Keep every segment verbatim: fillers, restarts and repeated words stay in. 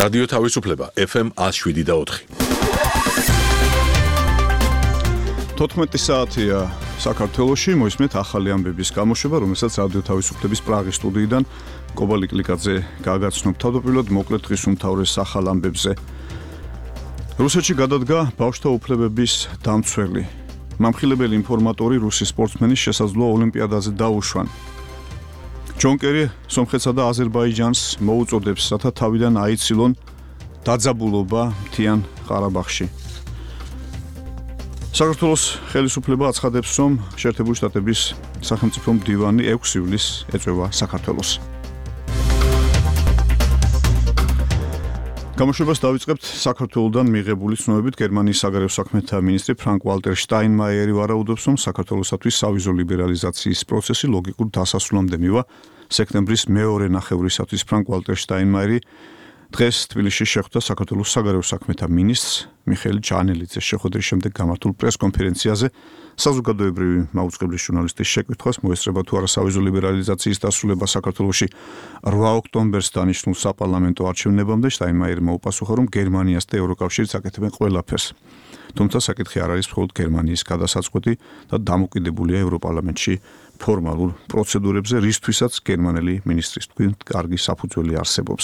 რადიო თავისუფლება ეფ ემ one oh seven და four. თოთხმეტი საათია საქართველოში, მოისმენთ ახალი ამბების გამოშვება, რომელსაც რადიო თავისუფლების პრაღის სტუდიიდან კობა ლიკლიკაძე გააგაცნობ. თავდაპირველად მოკლედ დღის უმთავრეს ახალ ამბებზე. რუსეთში გადადგა ბავშვთა უფლებების დამცველი. მამხილებელი ინფორმატორი რუსი სპორტსმენის შესაძლო ოლიმპიადაზე დაუშვან. ჯონ კერი სომხეთსა და აზერბაიჯანს მოუწოდებს, რათა თავიდან აიცილონ დაძაბულობა მთიან ყარაბაღში. საქართველოს ხელისუფლება აცხადებს, რომ შეერთებული შტატების სახელმწიფო მდივანი ექვსი ივლისს ეწევა საქართველოს. გამოშვებას დავიწყებთ საქართველოდან მიღებული ცნობებით. გერმანიის საგარეო საქმეთა მინისტრი ფრანკ ვალტერ შტაინმაიერი ვარაუდობს, რომ საქართველოსათვის სავიზო ლიბერალიზაციის პროცესი ლოგიკურ დასასრულამდე მივა. სექტემბრის მეორე ნახევრისათვის ფრანკ ვალტერ შტაინმაიერი დღეს თბილისში შეხვდა საქართველოს საგარეო საქმეთა მინისტრს მიხეილ ჯანელიძეს. შეხვედრის შემდეგ გამართულ პრეს-კონფერენციაზე საზოგადოებრივი მაუწყებლის ჟურნალისტის შეკითხვას მოესწრება თუ არა სავიზო ლიბერალიზაციის დასრულება საქართველოში რვა ოქტომბერს დანიშნულ საპარლამენტო არჩევნებამდე, შტაინმაიერმა უპასუხა, რომ გერმანიას და ევროკავშირს აკეთებენ ყველაფერს. თუმცა საკითხი არ არის მხოლოდ გერმანიის გადასაწყვეტი და დამოკიდებულია ევროპარლამენტში ფორმალურ პროცედურებზე, რისთვისაც გერმანელი მინისტრის თქმით კარგი საფუძველი არსებობს.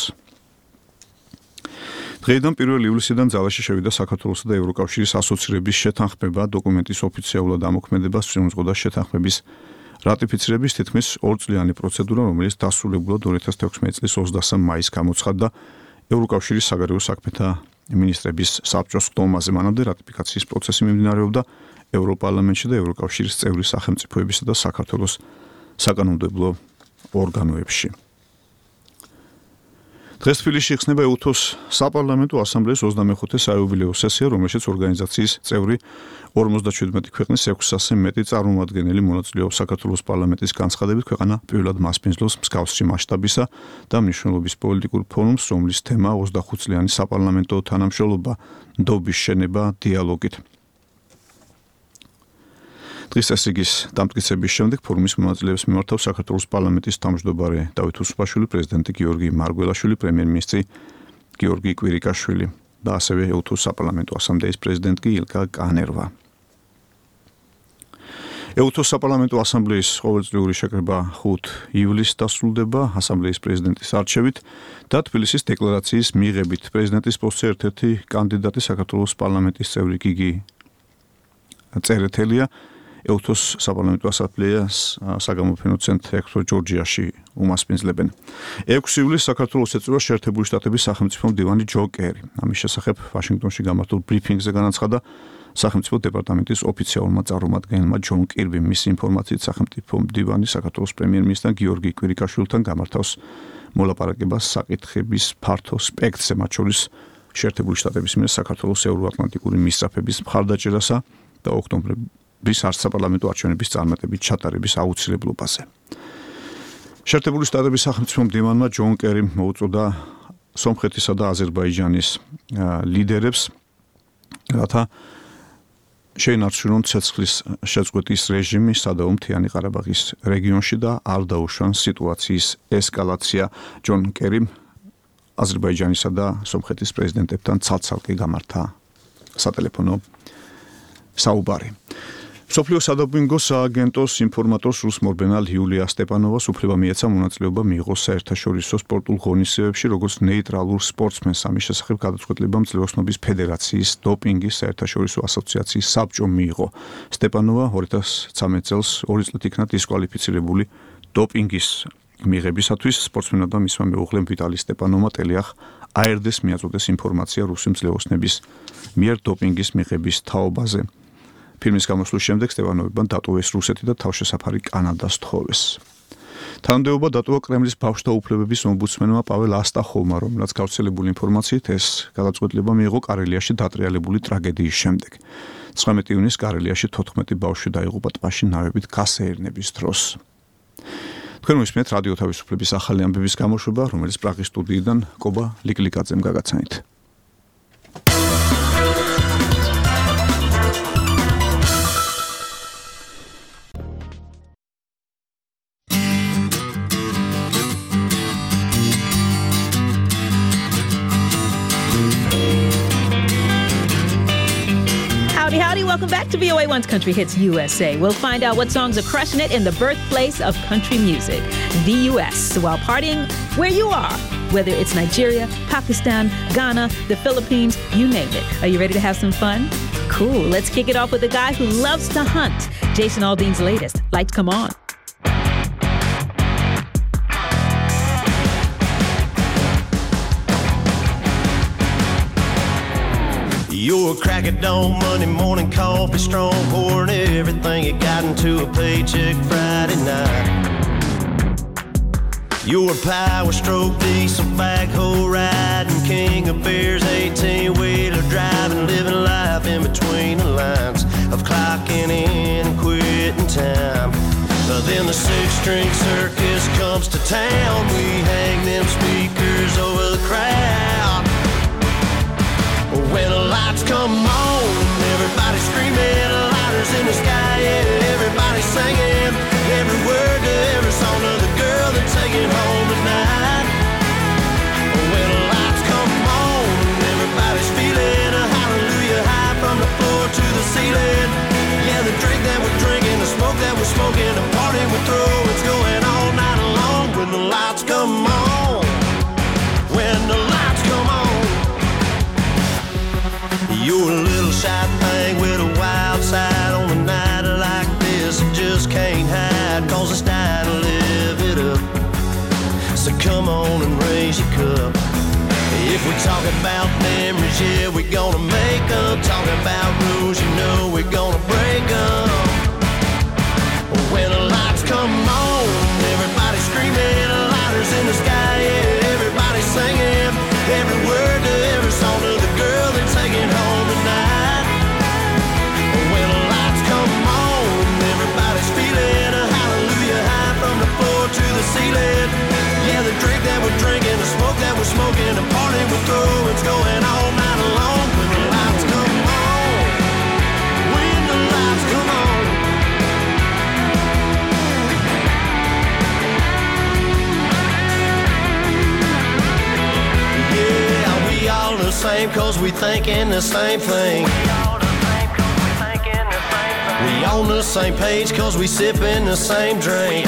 დღეიდან პირველი ივლისიდან ძალაში შევიდა საქართველოსა და ევროკავშირის ასოცირების შეთანხმება. დოკუმენტის ოფიციალურად ამოქმედებას წინუძღოდა შეთანხმების რატიფიცირების თითქმის ორწლიანი პროცედურა, რომელიც დასრულებულად ორი ათას თექვსმეტი წლის ოცდასამ მაისს გამოცხადდა ევროკავშირის საგარეო საქმეთა მინისტრების საბჭოს ხდომაზე. მანამდე რატიფიკაციის პროცესი მიმდინარეობდა ევროპარლამენტში და ევროკავშირის წევრი სახელმწიფოებისა და საქართველოს საკანონმდებლო ორგანოებში. დღეს თბილისში იხსნება ეუთოს საპარლამენტო ასამბლეის ოცდამეხუთე საიუბილეო სესია, რომელშიც ორგანიზაციის წევრი ორმოცდაჩვიდმეტი ქვეყნის ექვსსასზე მეტი წარმომადგენელი მონაწილეობს. საქართველოს პარლამენტის განცხადებით, ქვეყანა პირველად მასპინძლობს მსგავსი მასშტაბისა და მნიშვნელობის პოლიტიკურ ფორუმს, რომლის თემა ოცდახუთ წლიანი საპარლამენტო თანამშრომლობა, ნდობის შენება დიალოგით. დღის წესრიგის დამტკიცების შემდეგ ფორუმის მონაწილეებს მიმართავს საქართველოს პარლამენტის თავმჯდომარე დავით უსუპაშვილი, პრეზიდენტი გიორგი მარგველაშვილი, პრემიერ-მინისტრი გიორგი კვირიკაშვილი და ასევე ეუთოს საპარლამენტო ასამბლეის პრეზიდენტი ილკა კანერვა. ეუთოს საპარლამენტო ასამბლეის ყოველწლიური შეკრება ხუთი ივლისს დასრულდება ასამბლეის პრეზიდენტის არჩევით და თბილისის დეკლარაციის მიღებით. პრეზიდენტის პოსტზე ერთ-ერთი კანდიდატი საქართველოს პარლამენტის წევრი გიგი წერეთელია. ეუთოს საპარლამენტო ასამბლეას საგამოფენო ცენტრ ექვსო ჯორჯიაში უმასპინძლებენ. ექვსი ივლისს საქართველოს ეწევა შეერთებული შტატების სახელმწიფო მდივანი ჯო კერი. ამის შესახებ ვაშინგტონში გამართულ ბრიფინგზე განაცხადა სახელმწიფო დეპარტამენტის ოფიციალურმა წარმომადგენელმა ჯონ კირბიმ. მისი ინფორმაციით სახელმწიფო მდივანი საქართველოს პრემიერ-მინისტრთან გიორგი კვირიკაშვილთან გამართავს მოლაპარაკებას საკითხების ფართო სპექტრზე, მათ შორის შეერთებული შტატების მიერ საქართველოს ევროატლანტიკური მისწრაფების მხარდაჭერასა და ოქტომბრის საპარლამენტო არჩევნების წარმატებით ჩატარების აუცილებლობაზე. შეერთებული შტატების სახელმწიფო მდივანმა ჯონ კერიმ მოუწოდა სომხეთისა და აზერბაიჯანის ლიდერებს, რათა შეინარჩუნონ ცეცხლის შეწყვეტის რეჟიმი სადავო მთიანი ყარაბაღის რეგიონში და არ დაუშვან სიტუაციის ესკალაცია. ჯონ კერიმ აზერბაიჯანისა და სომხეთის პრეზიდენტებთან ცალ-ცალკე გამართა სატელეფონო საუბარი. მსოფლიო სადოპინგო სააგენტოს ინფორმატორს რუს მორბენალ იულია სტეპანოვას უფლება მიეცა მონაწილეობა მიიღოს საერთაშორისო სპორტულ ღონისძიებებში, როგორც ნეიტრალურ სპორტსმენს. ამის შესახებ გადაწყვეტილება მძლევროსნობის ფედერაციის დოპინგის საერთაშორისო ასოციაციის საბჭომ მიიღო. სტეპანოვა ორი ათას ცხრამეტ წელს ორი წლით იქნა დისკვალიფიცირებული დოპინგის მიღებისათვის. სპორტსმენებმა მისმა მეუღლემ ვიტალი სტეპანოვმა ტელიახ აერდეს მიაწოდეს ინფორმაცია რუსი მძლევროსნების მიერ დოპინგის მიღების თაობაზე. ფილმის გამოსვლის შემდეგ სტეპანოვებმა დატოვეს რუსეთი და თავშესაფარი კანადას თხოვეს. თანამდებობა დატოვა კრემლის ბავშვთა უფლებების ომბუდსმენმა პაվել ასტახოვმა, რომელსაც გავრცელებული ინფორმაციით ეს გადაწყვეტილება მიიღო კარელიაში დატრიალებული ტრაგედიის შემდეგ. ცხრამეტი ივნისს კარელიაში თოთხმეტი ბავშვი დაიღუპა ტბაში ნავებით გასეირნების დროს. თქვენ მოისმენთ რადიო თავისუფლების ახალი ამბების გამოშვება, რომელიც პრაღის სტუდიიდან კობა ლიკლიკაძემ გაგაცანით. back to V O A one's Country Hits U S A. We'll find out what songs are crushing it in the birthplace of country music, the U S, while partying where you are, whether it's Nigeria, Pakistan, Ghana, the Philippines, you name it. Are you ready to have some fun? Cool. Let's kick it off with a guy who loves to hunt. Jason Aldean's latest, Lights Come On. You're a crack at dawn, Monday morning coffee strong, pouring everything you got into a paycheck Friday night. You're a power stroke, diesel backhoe riding, king of beers, eighteen-wheeler driving, living life in between the lines of clocking in and quitting time. Then the six-string circus comes to town, we hang them speakers over the crowd. When the lights come on, everybody screaming, lighters in the sky, yeah, everybody singing, every word to every song of the girl they're taking home tonight. When the lights come on, everybody's feeling a hallelujah high from the floor to the ceiling. Yeah, the drink that we're drinking, the smoke that we're smoking, the party we throw, it's going all night long. When the lights come on, when the lights come on. You're a little shy thing with a wild side on a night like this. You just can't hide, cause it's time to live it up. So come on and raise your cup. If we're talking about memories, yeah, we're gonna make up. Talking about rules, you know we're gonna break up. When the lights come on, everybody screaming, lighters in the sky, yeah, everybody singing, every word to every song of the girl they're taking home tonight. When the lights come on, everybody's feeling a hallelujah high from the floor to the ceiling. Yeah, the drink that we're drinking, the smoke that we're smoking, the party we throw, it's going all night long. When the lights come on, when the lights come on. Yeah, we all the same cause we thinking the same thing. We on the same page cause we sipping the same drink.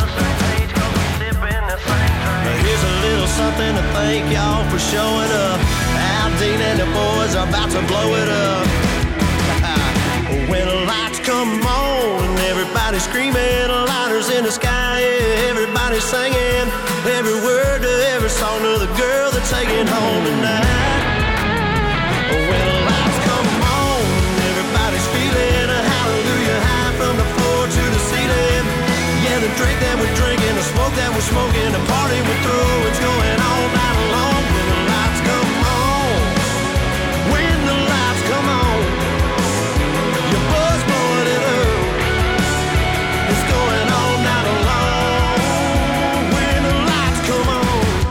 Here's a little something to thank y'all for showing up. Aldean and the boys are about to blow it up. When the lights come on, everybody screaming, lighters in the sky, yeah, everybody singing, every word to every song of the girl they're taking home tonight. When the lights come on, everybody's feeling a hallelujah high from the floor to the ceiling. Yeah, the drink that we're drinking, the smoke that we're smoking, the party we throw, it's going all night long. When the lights come on, when the lights come on, your buzz blowing it up, it's going all night long. When the lights come on.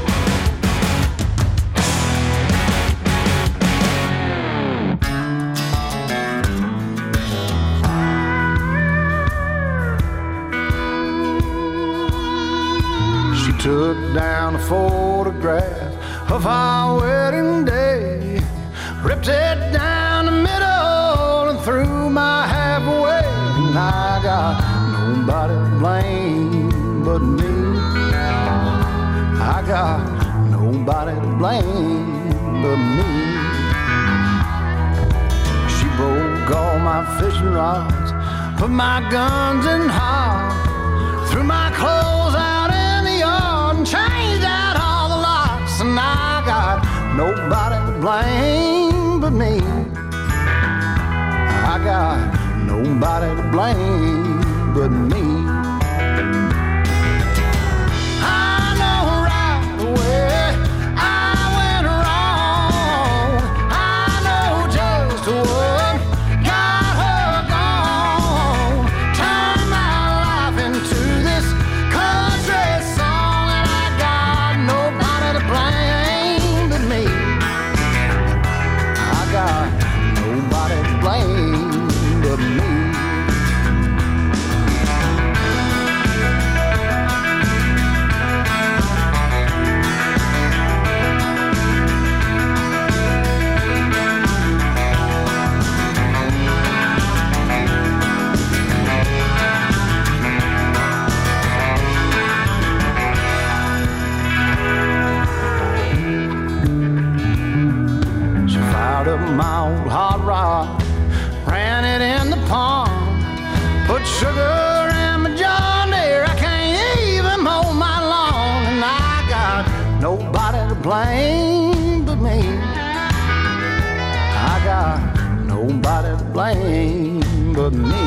Took down a photograph of our wedding day, ripped it down the middle and threw my half away. And I got nobody to blame but me. I got nobody to blame but me. She broke all my fishing rods, put my guns in hog, threw my clothes out in the yard and changed out all the locks. And I got nobody to blame but me. I got nobody to blame but me. I know right away I went wrong. I know just what got her gone. Turned my life into this country song, and I got nobody to blame but me. I got nobody to blame but me. blame but me. I got nobody to blame but me.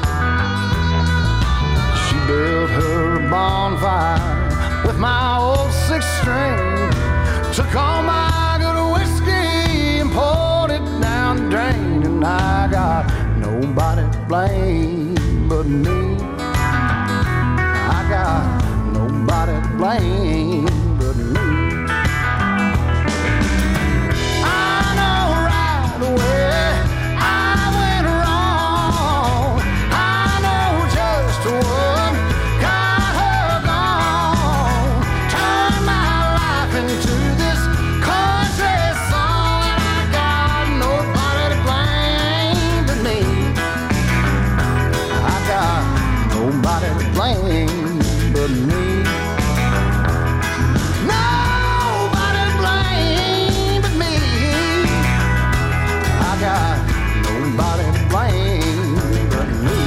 She built her bonfire with my old six string, took all my good whiskey and poured it down the drain, and I got nobody to blame but me. I got nobody to blame but me. I know right away I went wrong. I know just what got her gone. Turned my life into this country song, and I got nobody to blame but me. I got nobody to blame but me. Nobody to blame but me. I got nobody to blame but me.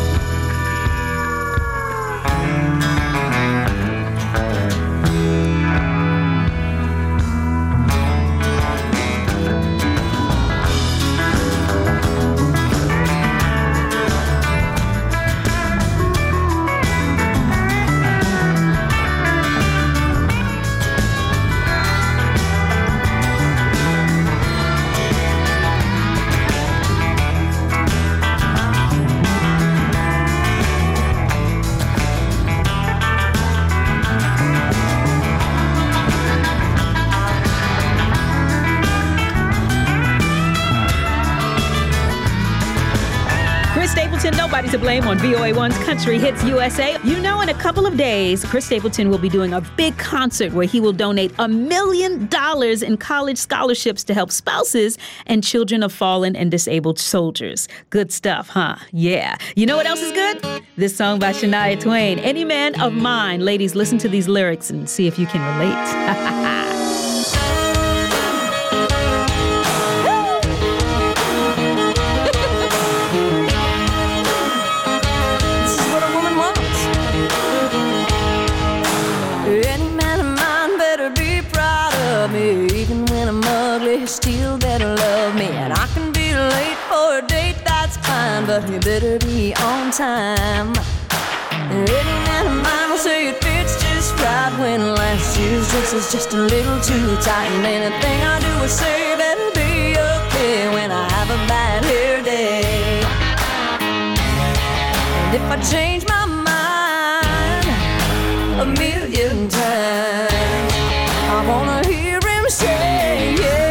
Chris Stapleton, Nobody to Blame on V O A one's Country Hits U S A. You know, in a couple of days, Chris Stapleton will be doing a big concert where he will donate a million dollars in college scholarships to help spouses and children of fallen and disabled soldiers. Good stuff, huh? Yeah. You know what else is good? This song by Shania Twain, Any Man of Mine. Ladies, listen to these lyrics and see if you can relate. Still better love me, and I can be late for a date, that's fine, but you better be on time. And any man of mine will say it fits just right when last year's dress is just a little too tight, and anything I do or say better be okay when I have a bad hair day. And if I change my mind a million times, I wanna hear him say, yeah.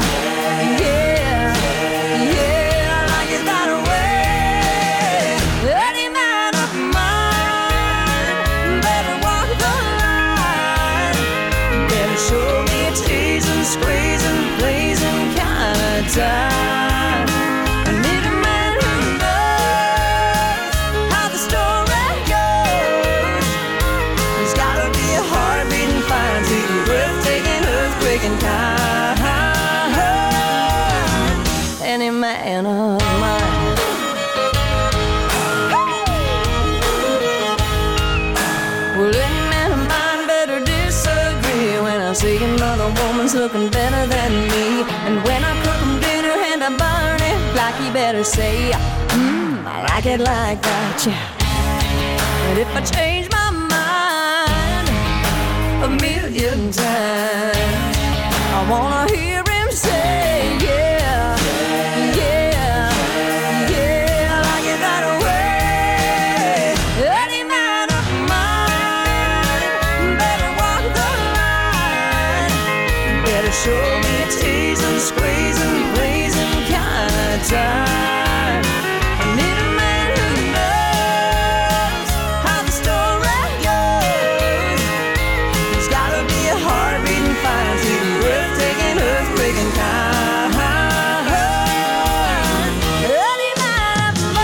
Time. I need a man who knows how the story goes. There's gotta be a heart beating fine, to be breathtaking, earthquaking kind. Any man of mine. Well, any man of mine better disagree when I see another woman's looking better than me, and when I cook I burn it like he better say, mmm, I like it like that, yeah. And if I change my mind a million times, I wanna hear him say, yeah, yeah, yeah, I like it that way. Any man of mine better walk the line, better show me a tease and squeeze and please time. I need a man who knows how the story goes. There's gotta be a heart beating fine, to be breathtaking, earthquaking kind. Any man of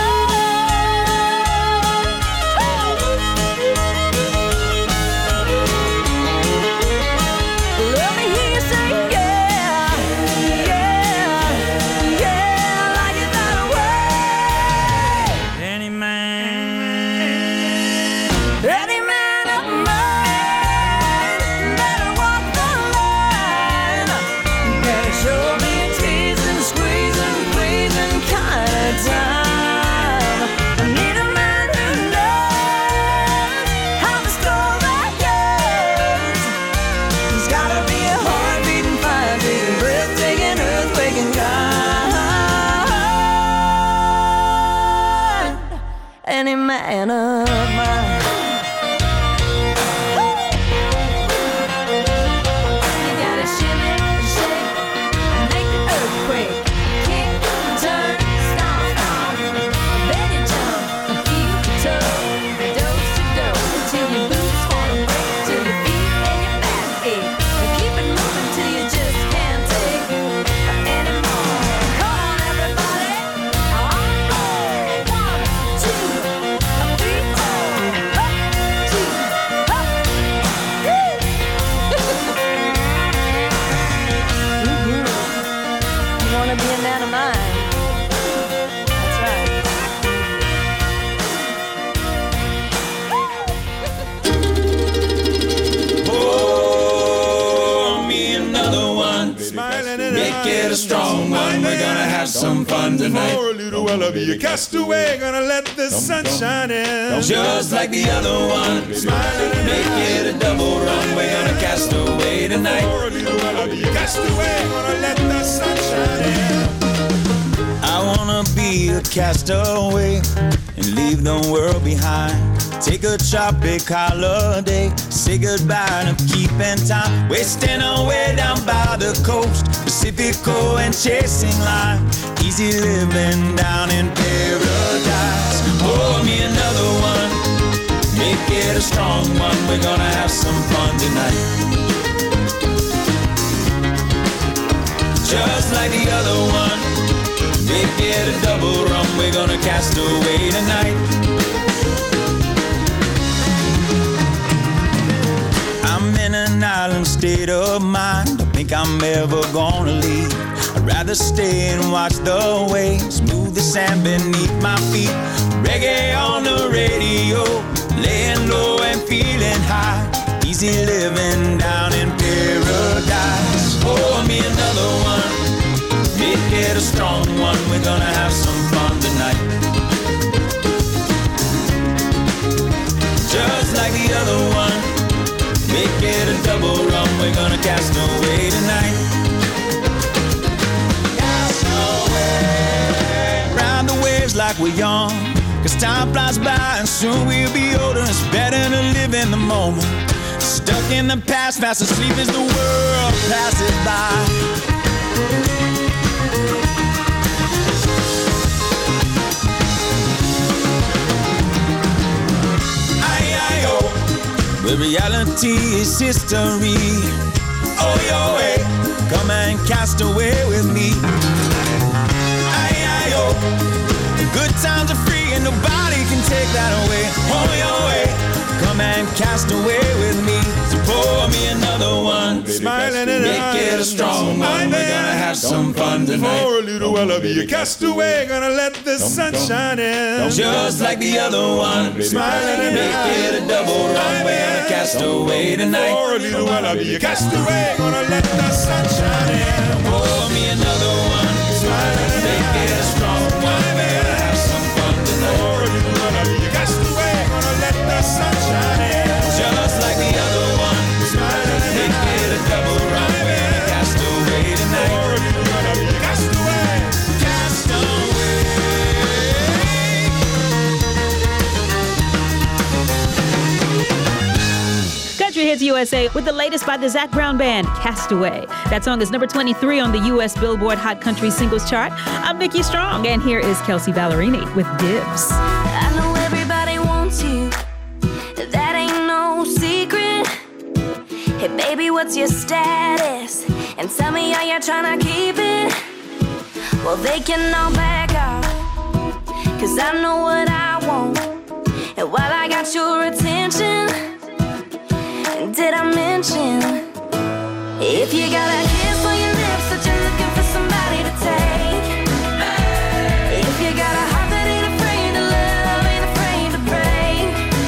mine. Let me hear you say yeah, yeah, yeah. Any man of mine better walk the line. have some fun tonight. For a little while I'll be a castaway, gonna let the sun shine in. Just like the other one, smiling, make it a double run. We're gonna cast away tonight. For a little while I'll be a castaway, gonna let the sun shine in. I wanna be a castaway and leave the world behind. Take a tropic holiday, say goodbye to keeping time. Wasting away down by the coast, Pacifico and chasing line. Easy living down in paradise. Pour me another one, make it a strong one. We're gonna have some fun tonight. Just like the other one, make it a double rum. We're gonna cast away tonight. I'm in an island state of mind. Don't think I'm ever gonna leave. I'd rather stay and watch the waves move the sand beneath my feet. Reggae on the radio, laying low and feeling high. Easy living down in paradise. Pour me another one, make it a strong one. We're gonna have some fun tonight. Just like the other one, make it a double rum. We're gonna cast away tonight. Cast away. Ride the waves like we're young, cause time flies by and soon we'll be older. It's better to live in the moment. Stuck in the past, fast asleep as the world passes by. The reality is history. Oh, your way, come and cast away with me. Aye, aye, oh. The good times are free and nobody can take that away. Oh, your way, come and cast away with me. So pour me another one, smiling and make it a strong one. We're gonna have some fun tonight. For a little while I'll be a castaway, gonna let the sun shine in. Just like the other one, smiling and make it a double run. We're gonna cast away tonight. For a little while I'll be a castaway, gonna let the sun shine in. Pour me another one, smiling and make it a strong one. We're gonna have some fun tonight. For a little while I'll be a castaway, gonna let the sun shine in. Just like the other one, smiling and make it a double run. We're gonna cast away tonight. For a little while I'll be a castaway, cast away. Country Hits U S A with the latest by the Zac Brown Band, Castaway. That song is number twenty-three on the U S Billboard Hot Country Singles Chart. I'm Nikki Strong, and here is Kelsey Ballerini with Dibs. I know everybody wants you, that ain't no secret. Hey baby, what's your status? And tell me how you're trying to keep it. Well, they can all back off, cause I know what I want. And while I got your attention, did I mention, if you got a kiss on your lips that you're looking for somebody to take, if you got a heart that ain't afraid to love, ain't afraid to break,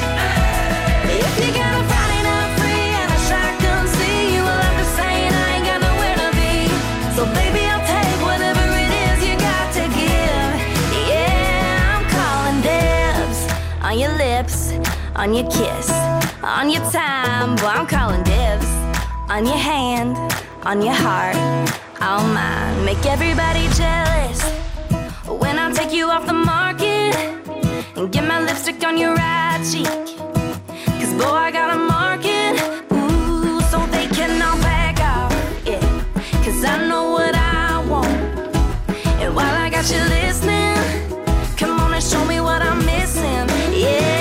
if you got a Friday night free and a shotgun see, well I'm just saying I ain't got nowhere to be. So baby, I'll take whatever it is you got to give. Yeah, I'm calling dibs on your lips, on your kiss, on your time, boy, I'm calling dibs. On your hand, on your heart, all mine. Make everybody jealous when I take you off the market and get my lipstick on your right cheek. Cause boy, I got a market, ooh, so they can all back off, yeah. Cause I know what I want. And while I got you listening, come on and show me what I'm missing, yeah.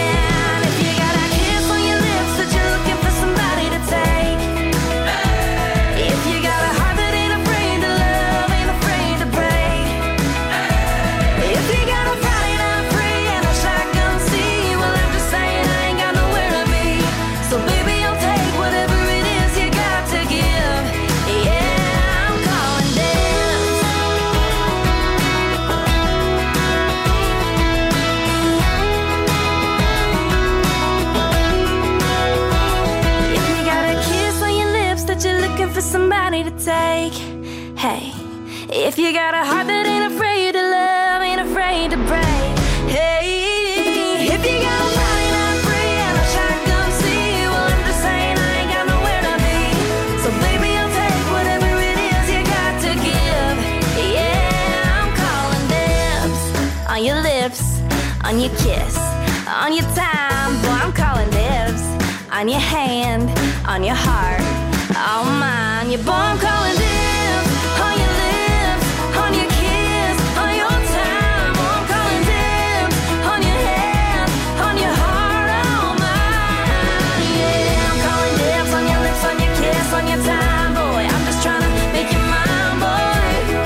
Somebody to take, hey, If you got a heart that ain't afraid to love, ain't afraid to break. Hey, if you got a body not free and a shotgun see, well, I'm just saying I ain't got nowhere to be. So baby, I'll take whatever it is you got to give. Yeah, I'm calling dibs on your lips, on your kiss, on your time. Boy, I'm calling dibs on your hand, on your heart, on mine. Yeah, boy, I'm calling dibs on your lips, on your kiss, on your time. Boy, I'm calling dibs on your hand, on your heart, on mine. Yeah, I'm calling dibs on your lips, on your kiss, on your time. Boy, I'm just trying to make you mine, boy.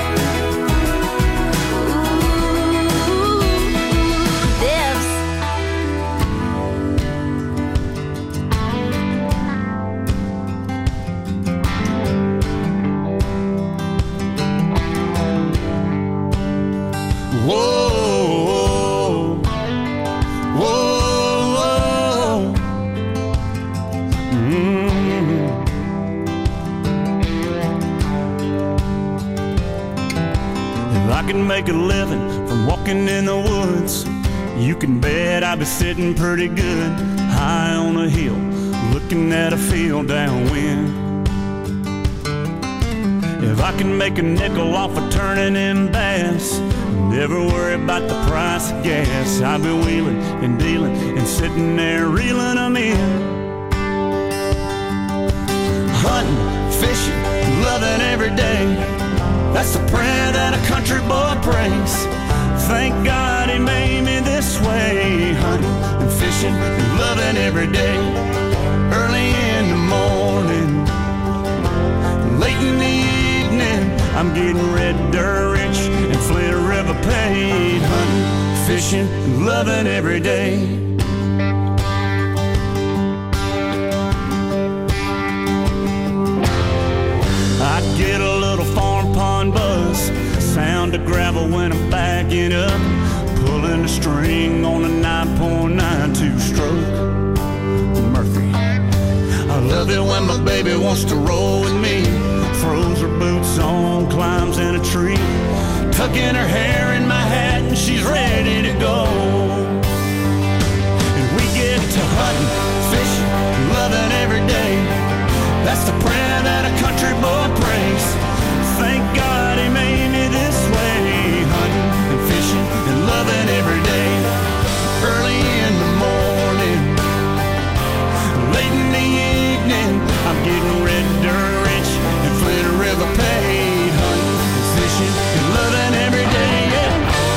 Ooh, dibs. Whoa, whoa, whoa. Mm. If I can make a living from walking in the woods, you can bet I'd be sitting pretty good high on a hill, looking at a field downwind. If I can make a nickel off of turning in bass, never worry about the price of gas, I'll be wheeling and dealing and sitting there reeling them in. Hunting, fishing, loving every day, that's the prayer that a country boy prays. Thank God he made me this way. Hunting and fishing and loving every day. Early in the morning, late in the evening, I'm getting red dirt rich and Flint River paid. Hunting, fishing, and loving every day. I get a little farm pond buzz, sound of gravel when I'm backing up, pulling the string on a nine point nine two stroke Murphy. I love it when my baby wants to roll with me, throws her boots on, climbs in a tree, tucking her hair in my hat and she's ready to go. And we get to hunting, fishing, loving every day, that's the prayer that a country boy prays. Thank God he made me this way. Hunting and fishing and loving every day. Early in the morning, late in the evening, I'm getting red dirt rich and Flint River paid. Hunting and fishing and loving every day, yeah.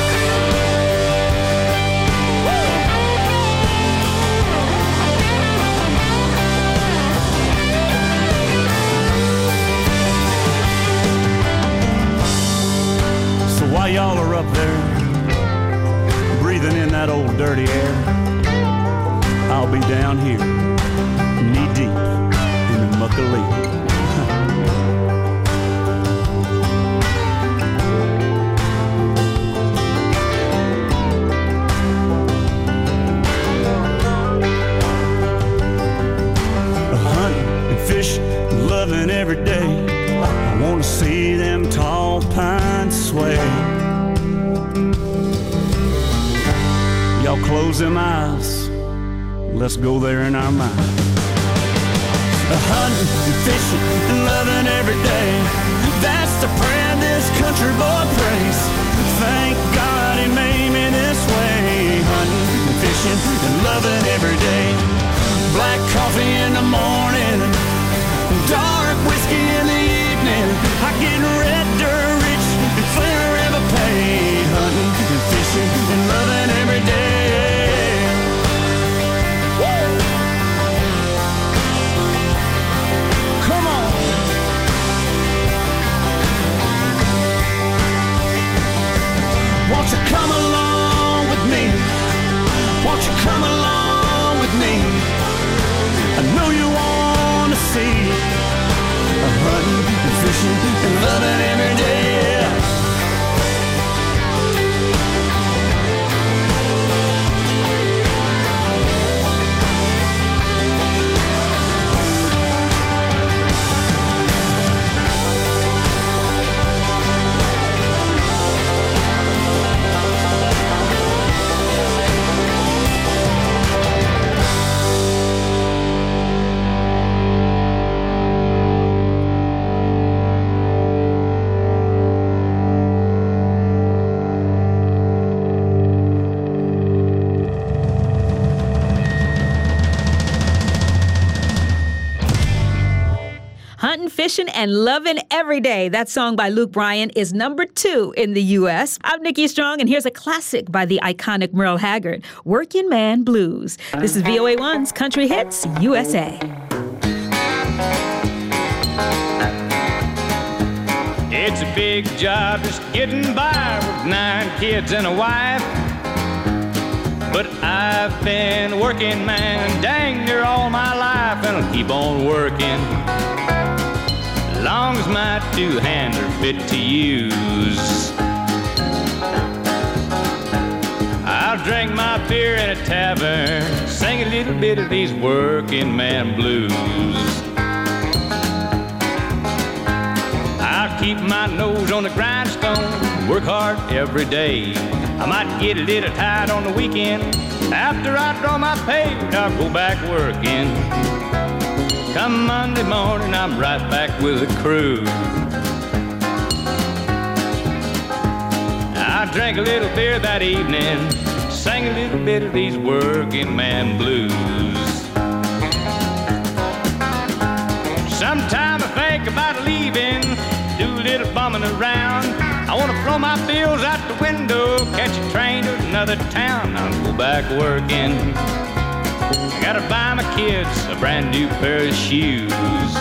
So while y'all are up there, breathing in that old dirty air, I'll be down here, knee deep in the muck of leaf. Loving every day, I want to see them tall pines sway. Y'all close them eyes, let's go there in our mind. Hunting and fishing and loving every day, that's the prayer this country boy prays. Thank God he made me this way. Hunting and fishing and loving every day. Black coffee in the morning, dark whiskey in the evening, I get red dirt rich and Flint River paid. Hunting and fishing and loving every day. Woo! Come on. Won't you come along with me? Won't you come along with me? hunting, fishing, and loving every day. That song by Luke Bryan is number two in the U S. I'm Nikki Strong, and here's a classic by the iconic Merle Haggard, Working Man Blues. This is V O A one's Country Hits U S A. It's a big job just getting by with nine kids and a wife. But I've been working, man, dang near all my life, and I'll keep on working long as my two hands are fit to use. I'll drink my beer in a tavern, sing a little bit of these working man blues. I'll keep my nose on the grindstone, work hard every day. I might get a little tired on the weekend. After I draw my pay, I'll go back working. Come Monday morning, I'm right back with the crew. I drank a little beer that evening, sang a little bit of these working man blues. Sometime I think about leaving, do a little bumming around. I want to throw my bills out the window, catch a train to another town. I'll go back working. I gotta buy my kids a brand new pair of shoes.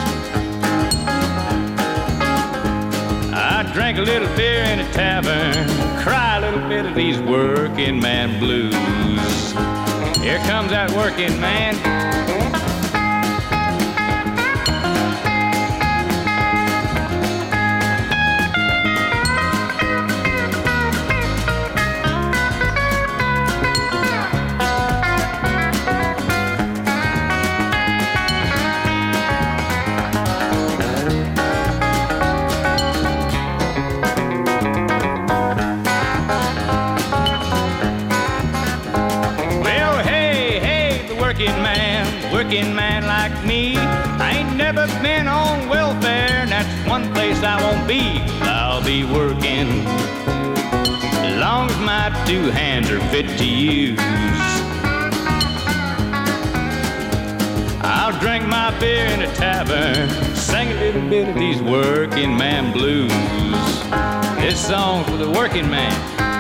I drank a little beer in a tavern, cry a little bit of these working man blues. Here comes that working man. Working man like me, I ain't never been on welfare, and that's one place I won't be. I'll be working as long as my two hands are fit to use. I'll drink my beer in a tavern, sing a little bit of these working man blues. This song's for the working man.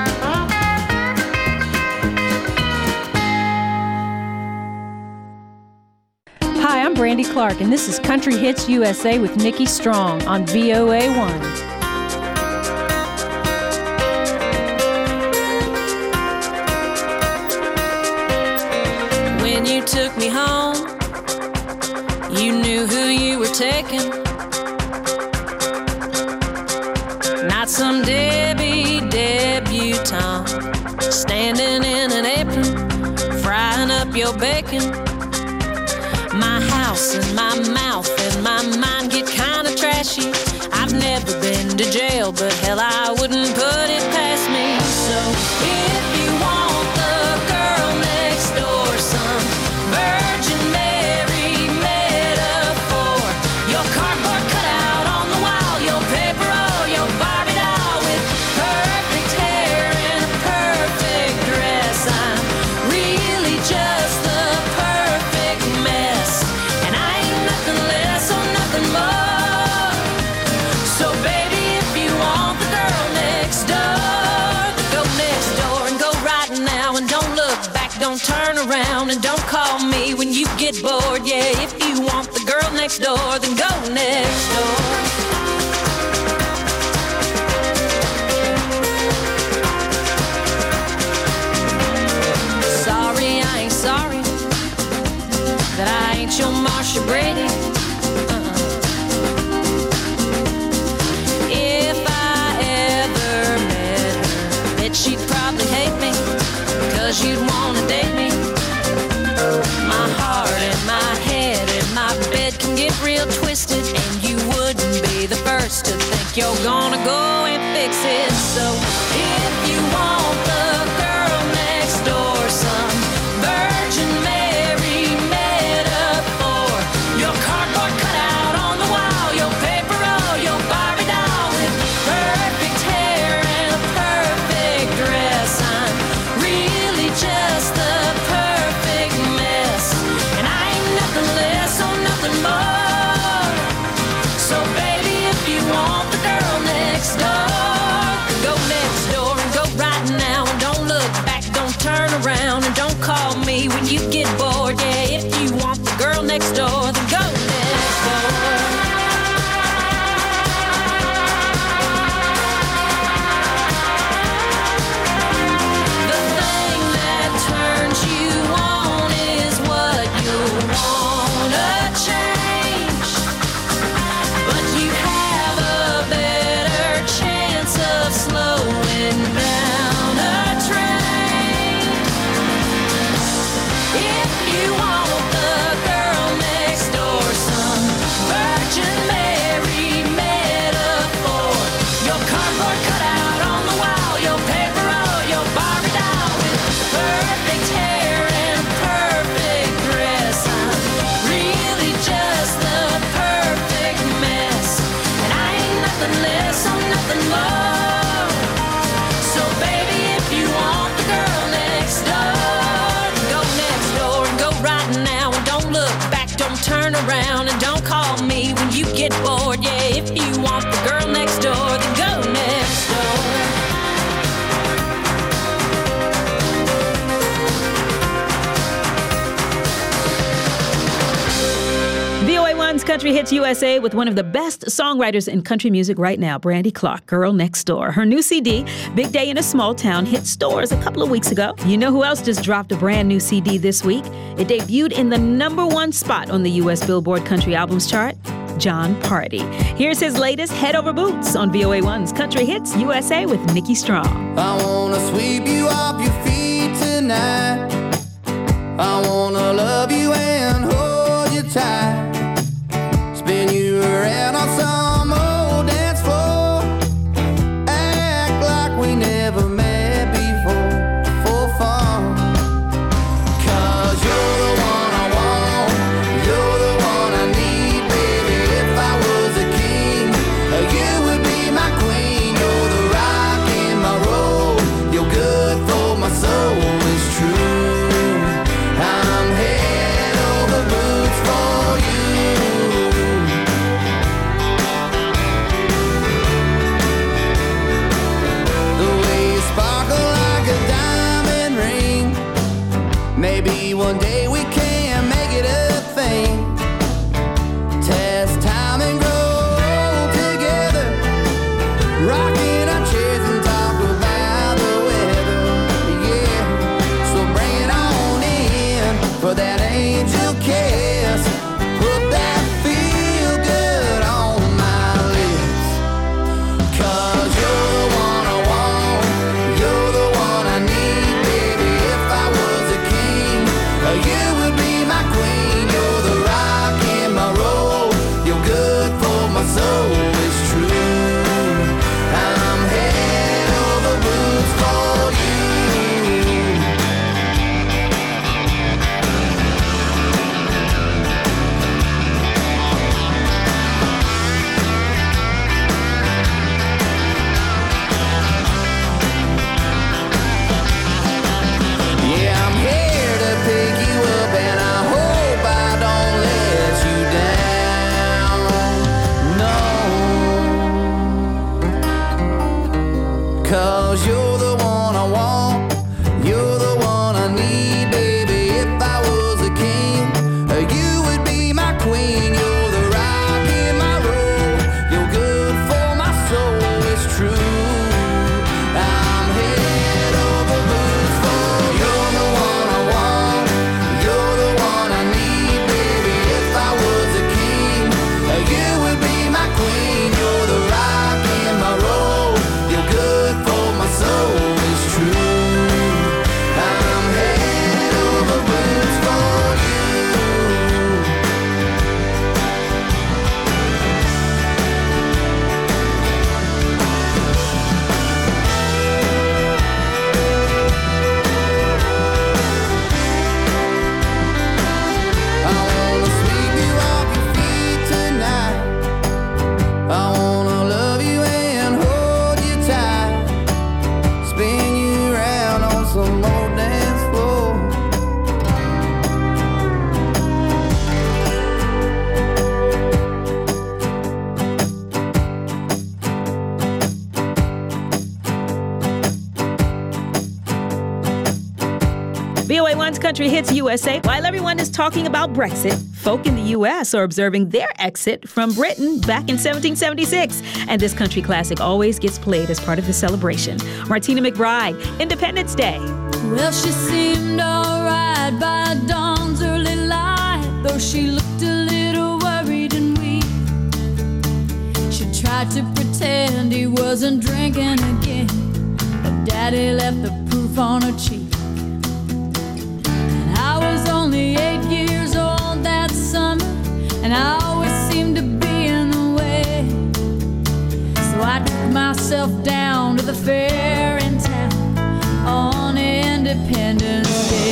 Hi, I'm Brandy Clark, and this is Country Hits U S A with Nikki Strong on V O A one. When you took me home, you knew who you were taking. Not some Debbie debutante standing in an apron, frying up your bacon. My house and my mouth and my mind get kinda trashy. I've never been to jail, but hell, I wouldn't put it past me. So if you want the girl next door, some Virgin Mary metaphor, your cardboard cutout on the wall, your paper or your Barbie doll with perfect hair and a perfect dress, I'm really just the perfect mess. So baby, if you want the girl next door, then go next door and go right now, and don't look back, don't turn around, and don't call me when you get bored. Yeah, if you want the girl next door, then go next door. Sorry, I ain't sorry that I ain't your Marsha Brady. She'd probably hate me, cause you'd wanna date me. My heart and my head and my bed can get real twisted, and you wouldn't be the first to think you're gonna go and fix it. So if you want the girl next door, some Virgin Mary metaphor, your cardboard cutout on the wall, your paper or your Barbie doll with perfect hair and a perfect dress, I'm really just the perfect mess, and I ain't nothing less or nothing more. turn around and don't call me when you get bored. Yeah, if you want the girl next door, then go next door. V O A one's Country Hits U S A with one of the best songwriters in country music right now, Brandy Clark, Girl Next Door. Her new C D, Big Day in a Small Town, hit stores a couple of weeks ago. You know who else just dropped a brand new C D this week? It debuted in the number one spot on the U S Billboard Country Albums chart, Jon Pardi. Here's his latest, Head Over Boots, on V O A one's Country Hits U S A with Nikki Strong. I wanna sweep you off your feet tonight. I wanna love you and hold you tight. Spin you around on some old dance floor. Act like we never met before, for fun. Cause you're the one I want, you're the one I need, baby. If I was a king, you would be my queen. You're the rock in my road, you're good for my soul, it's true. I'm head over boots for you. Maybe one day we can make it a thing. Test time and grow together. Rocking our chairs and talk about the weather. Yeah, so bring it on in for that angel kiss. Put that feel good on my lips. Cause you're the one I want, you're the one I need, baby. If I was a king, you would be my queen. You're the rock in my road, you're good for my soul, it's true. I'm head over boots for you. Yeah, I'm here to pick you up, and I hope I don't let you down. No, cause you're the one I want, you're the one I need, baby. If I was a king, you would be my queen. You're the rock in my road, you're good for my soul, it's true. I'm head over boots for you. You're the one I want, you're the one I need, baby. If I was a king, you would be my queen. You're the rock in my road, you're good for my soul, it's true. I'm head over boots for you. I wanna sweep you off your feet tonight. I wanna love you and hold you tight. Spin you around on some old dance floor. V O A one's Country Hits U S A. While everyone is talking about Brexit, folk in the U S are observing their exit from Britain back in seventeen seventy-six. And this country classic always gets played as part of the celebration. Martina McBride, Independence Day. Well, she seemed alright by dawn's early light, though she looked a little worried and weak. She tried to pretend he wasn't drinking again, but Daddy left the proof on her cheek. And I was only eight years old that summer, and I always seemed to be in the way. So I took myself down to the fair in town on Independence Day.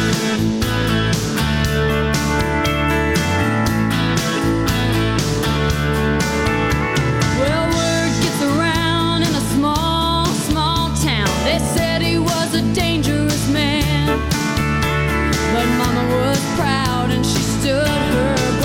Well, word gets around in a small, small town. They said he was a dangerous man, but Mama was proud and she stood her ground.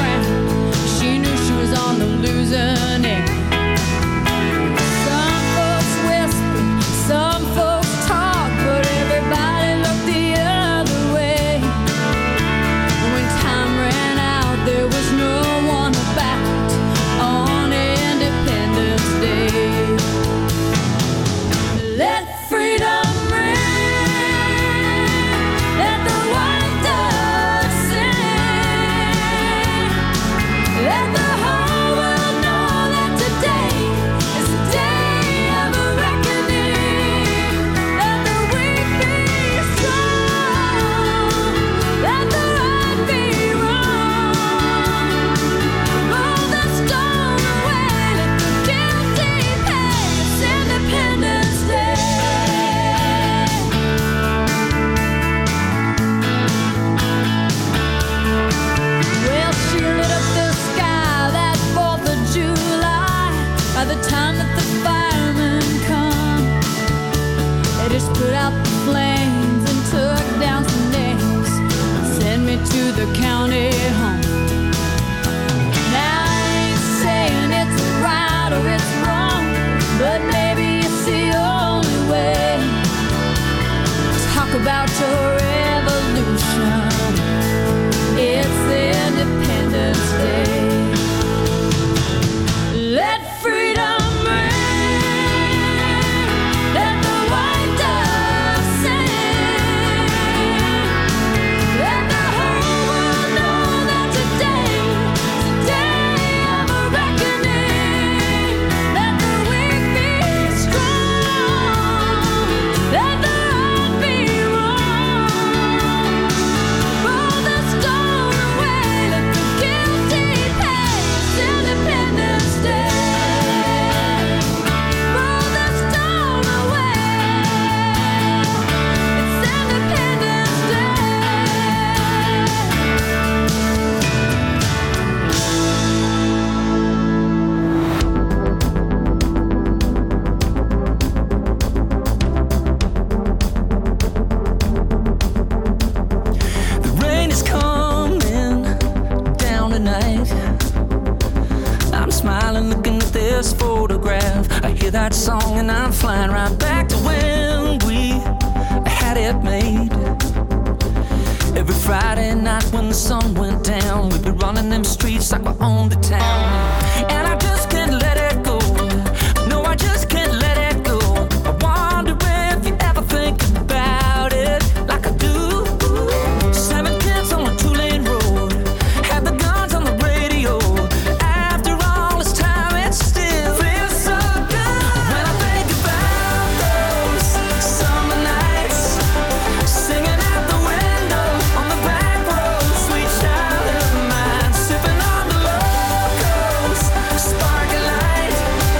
I'm smiling looking at this photograph. I hear that song and I'm flying right back to when we had it made. Every Friday night when the sun went down, we'd be running them streets like we owned the town. And I just can't let it go. No, I just can't let it go. I wonder if you ever think about it like I do. Seven kids on a two-lane road, had the guns on the radio. After all this time, it still feels so good. When I think about those summer nights, singing out the window on the back road, sweet childhood of mine, sipping on the locals, sparking light.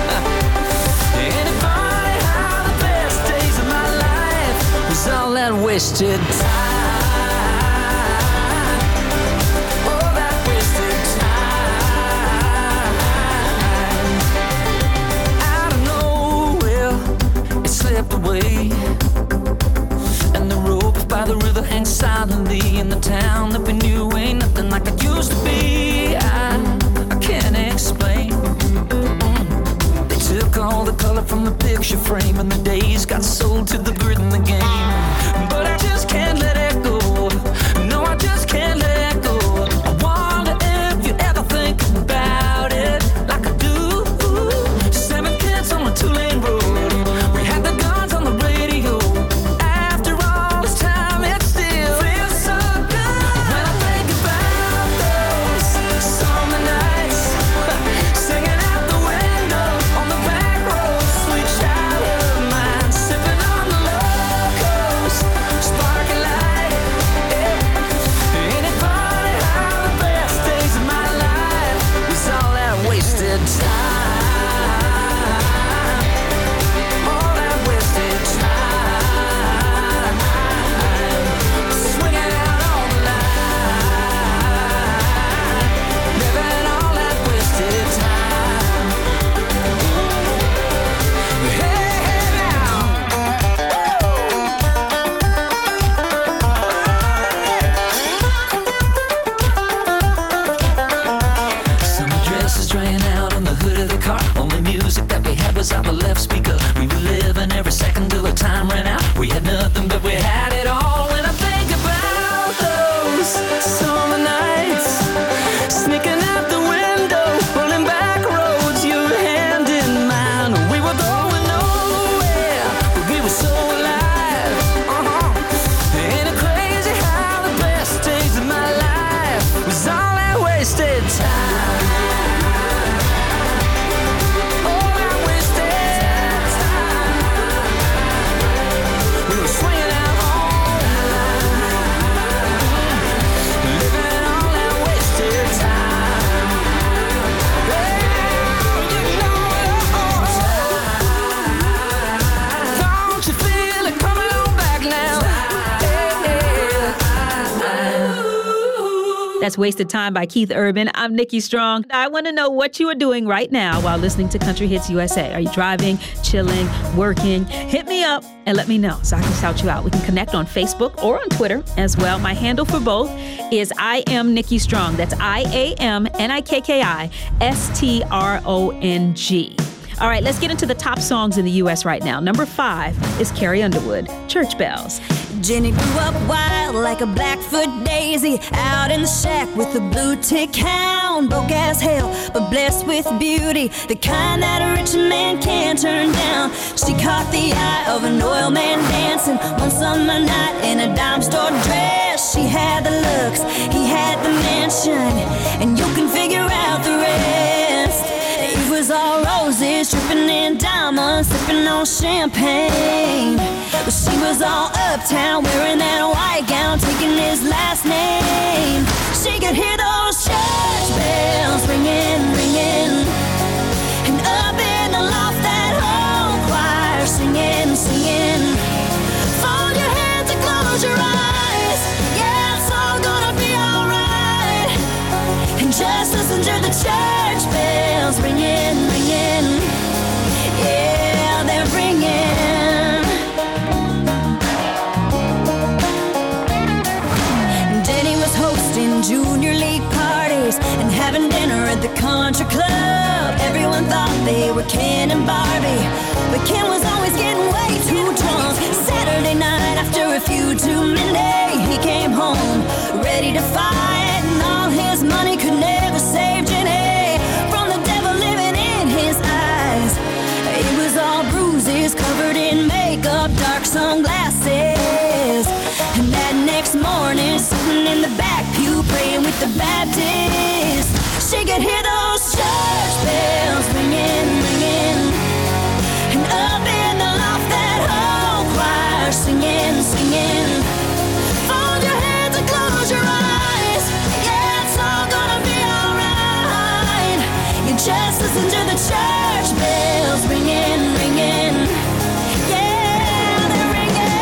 Anybody how the best days of my life was all that wasted time. All that wasted time. Out of nowhere, it slipped away, and the rope by the river hangs silently in the town that we knew ain't nothing like it used to be. I, I can't explain. Mm. They took all the color from the picture frame, and the days got sold to the bird in the game. But I just can't let it go. No, I just can't let it go. I wonder if you ever think about it like I do. Seven kids on a two-lane road, we had the guns on the radio. After all this time, it still feels so good. When I think about those summer nights, singing out the window on the back road, sweet childhood of mine, sipping on the locals, sparking light. Anybody how the best days of my life was all that wasted time. All that wasted time. Swinging out on the line, living all that wasted time. Hey, hey now. Summer dresses drying out on the hood of the car. Only music that we had was out the left speaker. We were living every second till the time ran out. We had nothing, but we had it all. When I think about those summer nights, sneaking out the window, pulling back roads, your hand in mine. We were going nowhere, but we were so alive. Uh-huh. Ain't it crazy how the best days of my life was all that wasted time? All that wasted time. We were swinging out on the line, living all that wasted time. Hey, you know it all. Don't you feel it coming on back now? That's Wasted Time by Keith Urban. I'm Nikki Strong. I want to know what you are doing right now while listening to Country Hits U S A. Are you driving, chilling, working? Hit me up and let me know so I can shout you out. We can connect on Facebook or on Twitter as well. My handle for both is I am Nikki Strong. That's I A M N I K K I S T R O N G. All right, let's get into the top songs in the U S right now. Number five is Carrie Underwood, Church Bells. Jenny grew up wild like a Blackfoot daisy, out in the shack with a blue tick hound, broke as hell but blessed with beauty, the kind that a rich man can't turn down. She caught the eye of an oil man dancing one summer night in a dime store dress. She had the looks, he had the mansion, and you can figure out the rest. It was all roses, dripping in diamonds, sipping on champagne. But she was all uptown, wearing that white gown, taking his last name. She could hear those church bells ringing, ringing, and up in the loft that whole choir singing, singing. Fold your hands and close your eyes, yeah, it's all gonna be alright. And just listen to the church bells ringing, ringing, yeah, they're ringing. Junior league party boys and having dinner at the country club. Everyone thought they were Ken and Barbie, but Ken was always getting way too drunk. Saturday night after a few too many, he came home ready to fight, and all his money could never save Jenny from the devil living in his eyes. It was all bruises, covered in makeup, dark sunglasses. And that next morning, sitting in the back pew praying with the Baptist, she could hear those church bells ringing, ringing. And up in the loft, that whole choir singing, singing. Fold your hands and close your eyes. Yeah, it's all gonna be alright. You just listen to the church bells ringing, ringing. Yeah, they're ringing.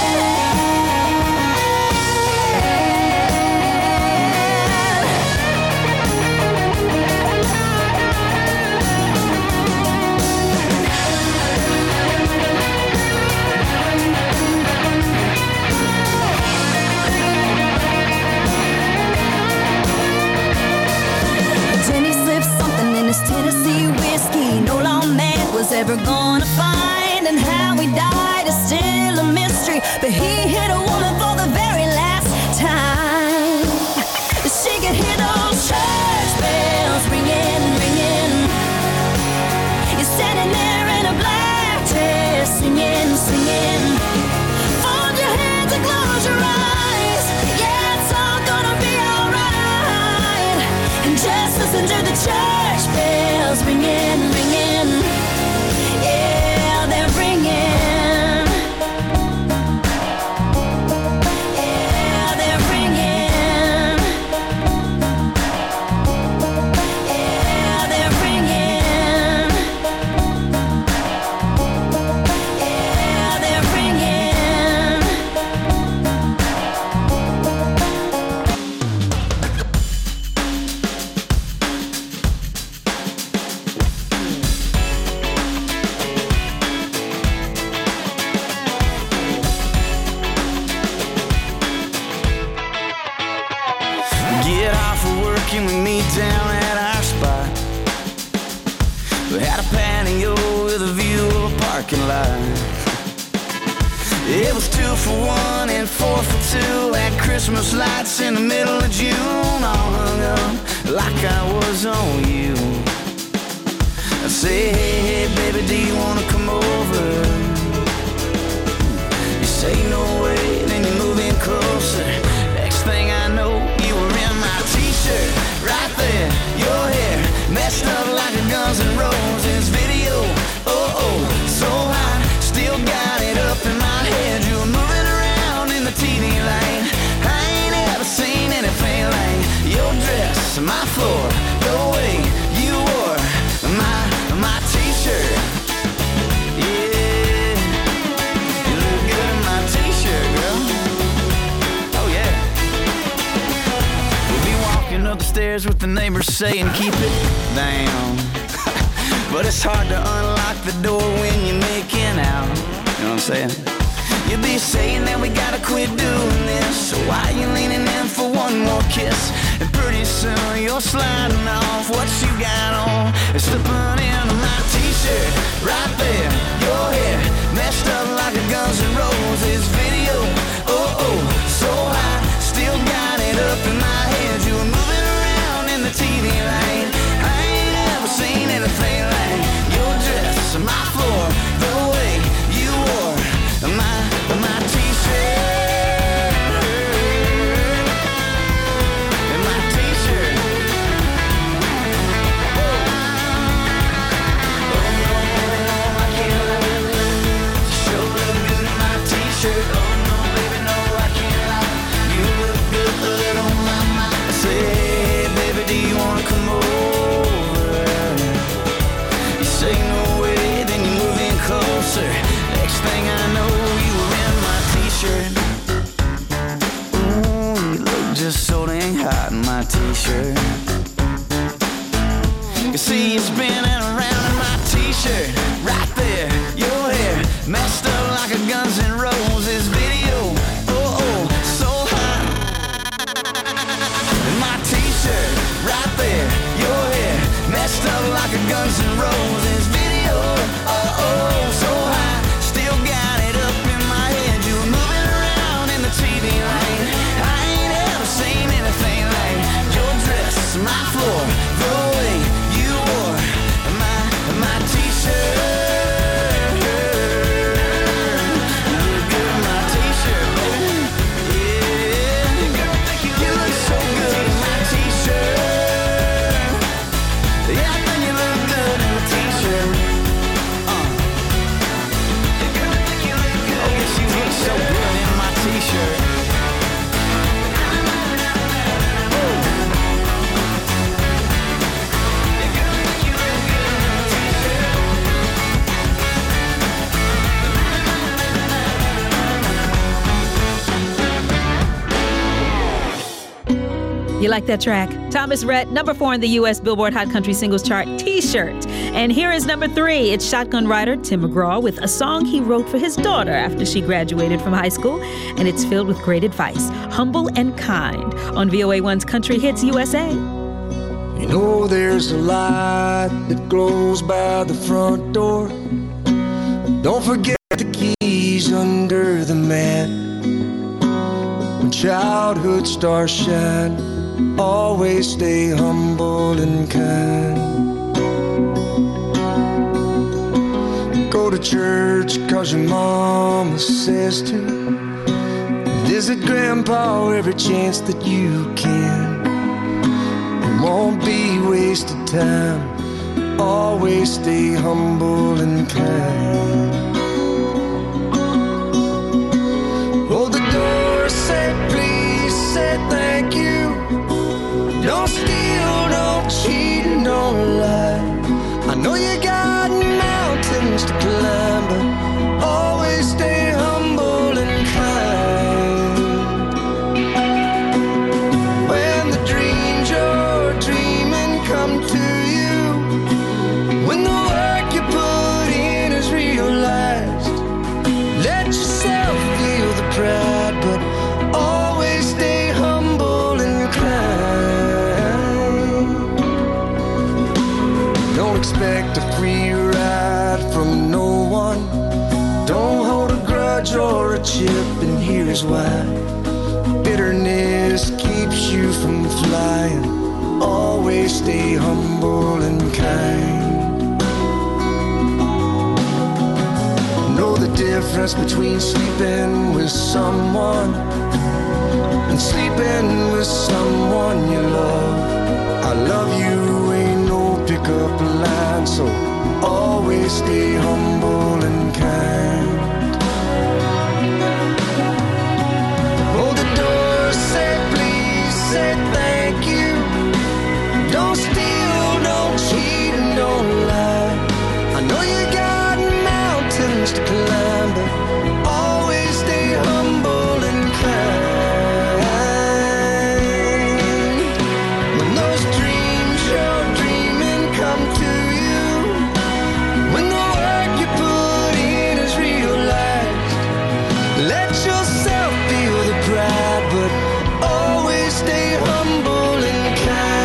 Jenny slipped something in his Tennessee whiskey no lawman was ever gonna find, and how he died is still a mystery, but he hit a woman for the very last time. She could hear those church bells ringing, ringing. You're standing there in a black dress, singing, singing. Fold your hands and close your eyes. Yeah, it's all gonna be alright. And just listen to the church bells ringing, ringing. Yeah, they're ringing. Yeah, they're ringing. Yeah, they're ringing. Yeah, they're ringing. Get off of work and we meet down at our spot. We had a patio with a view of a parking lot. It was two for one and four for two. Had Christmas lights in the middle of June, all hung up like I was on you. I say, hey, hey, baby, do you wanna come over? You say no way, then you move in closer. Next thing I know, you were in my t-shirt, right there. Your hair messed up like a Guns N' Roses video. Oh, oh, so high, still got it up in my head. You were moving around in the T V light. I ain't ever seen anything like your dress, my floor, the way you wore my, my t-shirt. Yeah, you look good in my t-shirt, girl. Oh yeah. We'll be walking up the stairs with the neighbors saying keep it down. But it's hard to unlock the door when you're making out. You know what I'm saying? You'll be saying that we gotta quit doing this, so why you leaning in for one more kiss? And pretty soon you're sliding off what you got on and slipping into my t-shirt, right there. Your hair messed up like a Guns N' Roses video. Oh, oh, so high, still got it up in my head. You were moving around in the T V light. I ain't ever seen anything like your dress, my floor, the way you wore my, my t-shirt. And my t-shirt. Oh, no, I can't lie. Sure look good in my t-shirt. Oh, no, baby, no, I can't lie. You look good on my mind. I say, hey, baby, do you wanna come over? You say no way, then you move in closer. Next thing I know, you were in my t-shirt. Ooh, you look just so dang hot in my t-shirt. You see you spinning around in my t-shirt, right there. Your hair messed up like a Guns N' Roses video. Oh, oh, so hot in my t-shirt, right You like that track? Thomas Rhett, number four in the U S Billboard Hot Country Singles Chart, T-Shirt. And here is number three. It's shotgun writer Tim McGraw with a song he wrote for his daughter after she graduated from high school. And it's filled with great advice, humble and kind, on V O A one's Country Hits U S A. You know there's a light that glows by the front door. Don't forget the keys under the mat. When childhood stars shine, always stay humble and kind. Go to church cause your mama says to. Visit grandpa every chance that you can. It won't be wasted time. Always stay humble and kind. Hold the door, say please, say thank you. Don't steal, don't cheat, and don't lie. I know you got mountains to climb, but always stay humble and kind. When the dreams you're dreaming come to you, when the work you put in is realized, let yourself feel the pride, but always stay humble and kind. Don't expect a free ride from no one. Don't hold a grudge or a chip, and here's why. Bitterness keeps you from flying. Always stay humble and kind. Know the difference between sleeping with someone and sleeping with someone you love. I love you ain't no pickup line, so always stay humble and kind. Hold the door, say please, say thank you. Don't steal, don't cheat, and don't lie. I know you got mountains to climb, but always stay humble and kind. When those dreams you're dreaming come to you, when the work you put in is realized, let yourself feel the pride, but always stay humble and kind.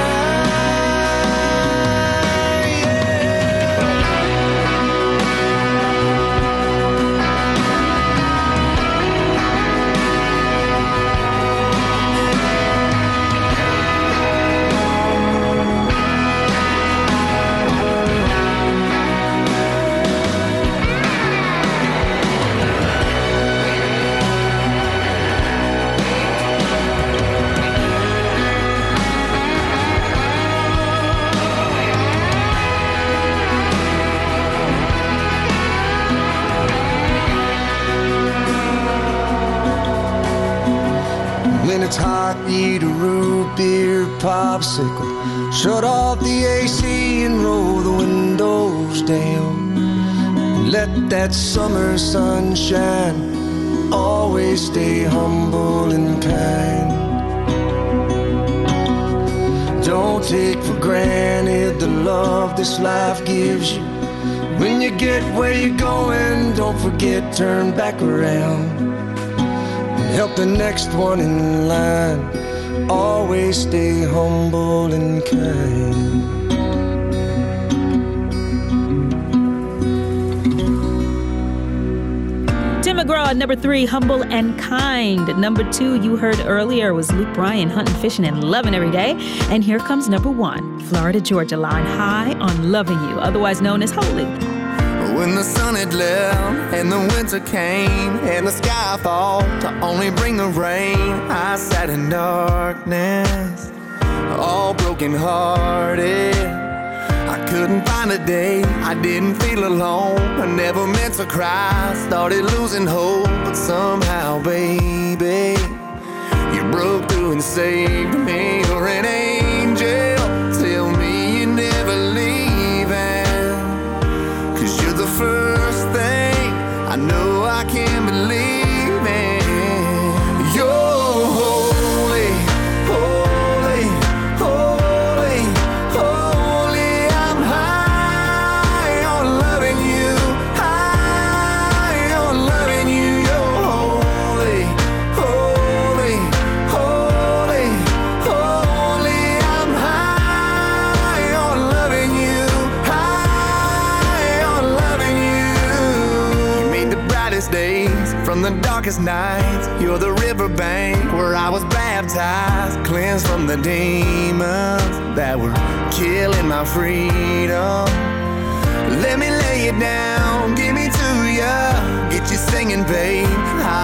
When it's hot, eat a root beer popsicle. Shut off the A C and roll the windows down. Let that summer sun shine. Always stay humble and kind. Don't take for granted the love this life gives you. When you get where you're going, don't forget, turn back around. Help the next one in line. Always stay humble and kind. Tim McGraw at number three, Humble and Kind. Number two, you heard earlier, was Luke Bryan, Hunting, Fishing, and Loving Every Day. And here comes number one, Florida Georgia Line, High on Loving You, otherwise known as Holy. When the sun had left and the winter came and the sky fall to only bring the rain, I sat in darkness, all broken hearted. I couldn't find a day I didn't feel alone. I never meant to cry, started losing hope, but somehow, baby, you broke through and saved me. You're an angel, tell me you're never leaving, 'cause you're the first thing I know I can believe in. You're holy, holy. the darkest nights. You're the riverbank where I was baptized, cleansed from the demons that were killing my freedom. Let me lay it down, give me to ya, get you singing, babe.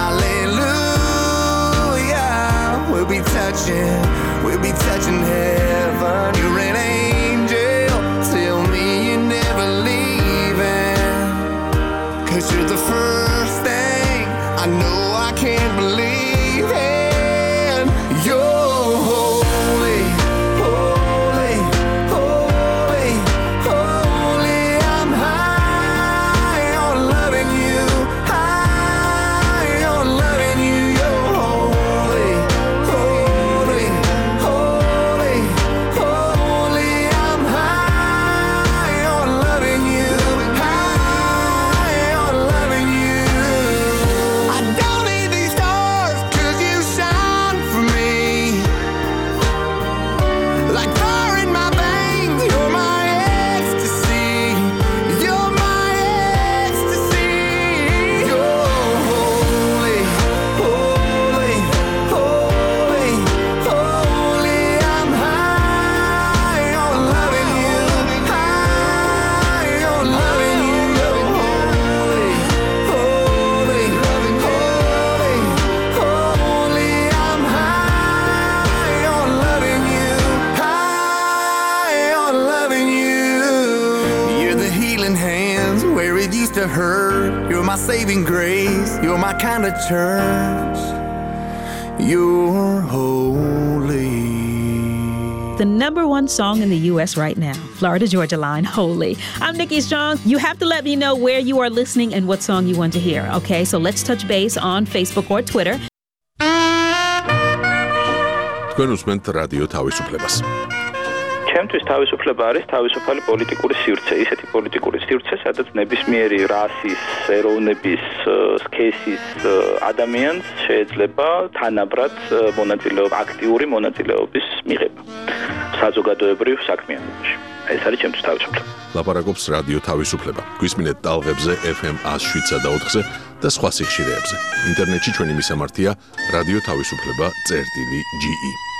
Hallelujah. We'll be touching, we'll be touching heaven. You're an angel, tell me you're never leaving. Cause you're the first thing I know I can't believe in. You're holy, holy, holy, holy. I'm high on loving you, high on loving you. You're holy, holy, holy, holy. I'm high on loving you, high on loving you. I don't need these stars 'cause you shine for me. Like fire in my veins, you're my ecstasy. You're my ecstasy. You're holy, holy, holy, holy. I'm high on loving you, high on loving you. You're holy, holy, holy, holy. I'm high on loving you, high on loving you. You're the healing hands where it used to hurt. You're my saving grace. You're my kind of church. You're holy. The number one song in the U S right now, Florida Georgia Line, Holy. I'm Nikki Strong. You have to let me know where you are listening and what song you want to hear, okay? So let's touch base on Facebook or Twitter. თქვენ უსმენთ რადიო თავისუფლებას. ჩემთვის თავისუფლება არის თავისუფალი პოლიტიკური სივრცე, ისეთი პოლიტიკური სივრცე, სადაც ნებისმიერი რასის, ეროვნების, სქესის ადამიანს შეიძლება თანაბრად მონაწილეობა, აქტიური მონაწილეობის მიღება საზოგადოებრივ საქმიანობაში. ეს არის ჩემთვის თავისუფლება. ლაპარაკობს რადიო თავისუფლება. გვისმინეთ ტალღებზე ეფ ემ one oh seven და four და სხვა სიხშირეებზე. ინტერნეტში ჩვენი მისამართია რადიო თავისუფლება წერტილი ჯი ი.